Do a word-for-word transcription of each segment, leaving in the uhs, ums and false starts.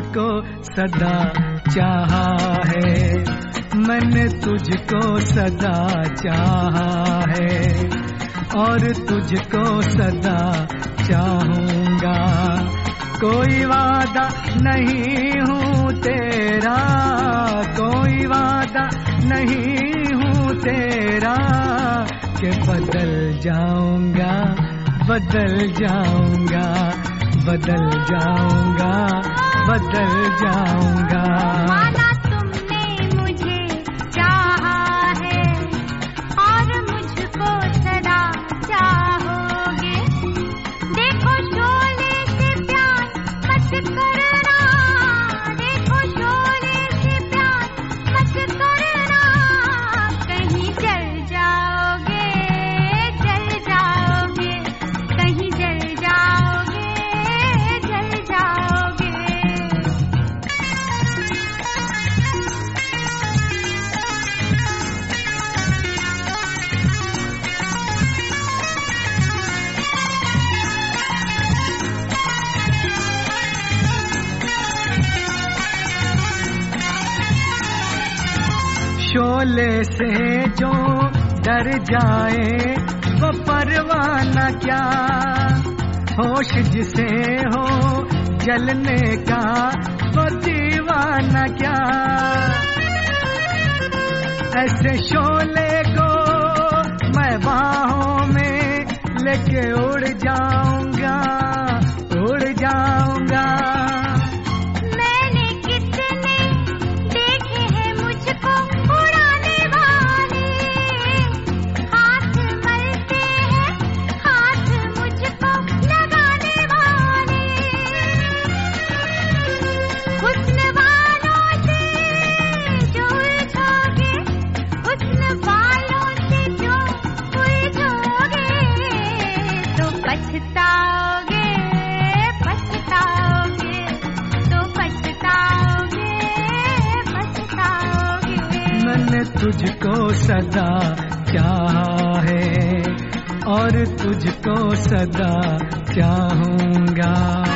तुझको सदा चाहा है, मैंने तुझको सदा चाहा है और तुझको सदा चाहूंगा। कोई वादा नहीं हूँ तेरा, कोई वादा नहीं हूँ तेरा कि बदल जाऊंगा, बदल जाऊंगा, बदल जाऊंगा, बदल जाऊंगा। माना तुमने मुझे चाहा है और मुझको सदा चाहोगे। देखो शोले से प्यार मत करना, देखो शोले से प्यार मत करना, कहीं जल जाओगे, जल जाओगे, कहीं जल जाओगे, जल जाओगे। शोले से जो डर जाए वो परवाना क्या, होश जिसे हो जलने का वो दीवाना क्या। ऐसे शोले को मैं बाहों में लेके उड़ जाऊंगा, उड़ जाऊंगा। मैंने कितने देखे हैं मुझको उड़ाने वाले, हाथ मलते हैं हाथ मुझको लगाने वाले। हुस्न वालों से जो उलझोगे, हुस्न वालों से जो उलझोगे तो पछताओगे, पछताओगे, तो पछताओगे, पछताओगे। मैंने तुझको सदा चाहा है और तुझको सदा चाहूंगा।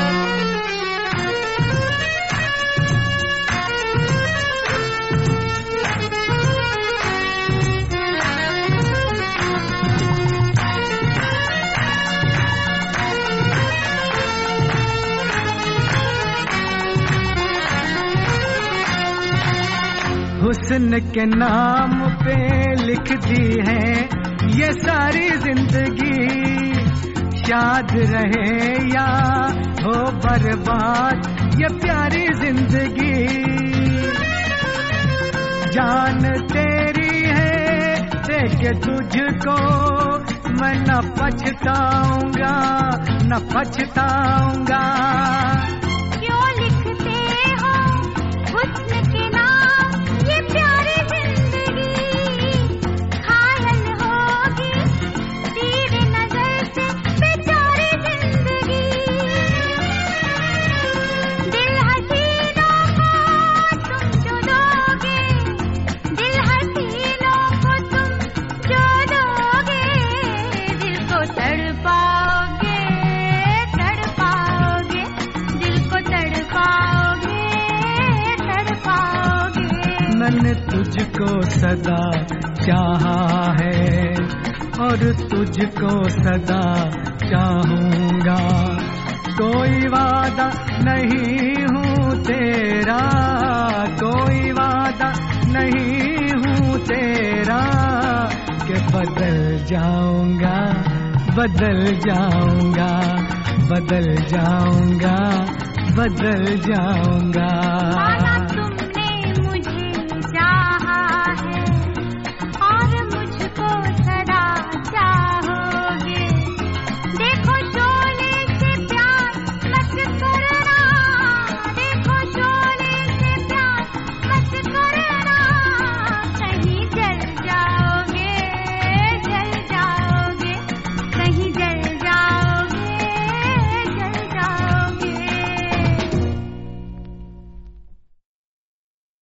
हुस्न के नाम पे लिख दी है ये सारी जिंदगी, शाद रहे या हो बर्बाद ये प्यारी जिंदगी। जान तेरी है देख तुझको मैं न पछताऊंगा, न पछताऊंगा। क्यों लिखते हो हुस्न के नाम ये प्यारी जिंदगी, घायल होगी तेरी नजर से बेचारी जिंदगी। दिल हसीनों को तुम जो दोगे, दिल हसीनों को तुम जो दोगे, दिल को तड़पाओगे, तड़पाओगे, दिल को तड़पाओगे, तड़पाओगे। मैंने तुझको सदा चाहा है और तुझको सदा चाहूंगा। कोई वादा नहीं हूँ तेरा, कोई वादा नहीं हूँ तेरा कि बदल जाऊंगा, बदल जाऊंगा, बदल जाऊंगा, बदल जाऊंगा।